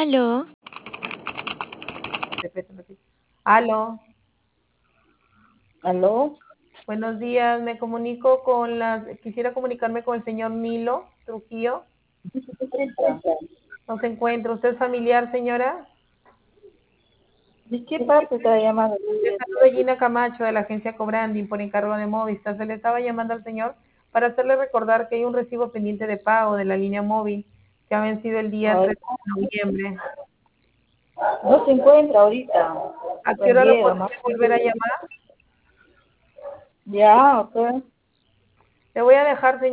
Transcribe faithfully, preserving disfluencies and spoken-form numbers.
Aló. Aló, ¿Aló? buenos días. Me comunico con las, quisiera comunicarme con el señor Nilo Trujillo. No se encuentra. ¿Usted es familiar, señora? ¿De qué parte está llamando? Le saluda Gina Camacho de la agencia Cobranding por encargo de Movistar. Se le estaba llamando al señor para hacerle recordar que hay un recibo pendiente de pago de la línea móvil que ha vencido el día Ay, tres de noviembre. no se encuentra ahorita. ¿A qué hora lo Vendieron, podría ¿no? volver a llamar? Ya, ok. Le voy a dejar, señor.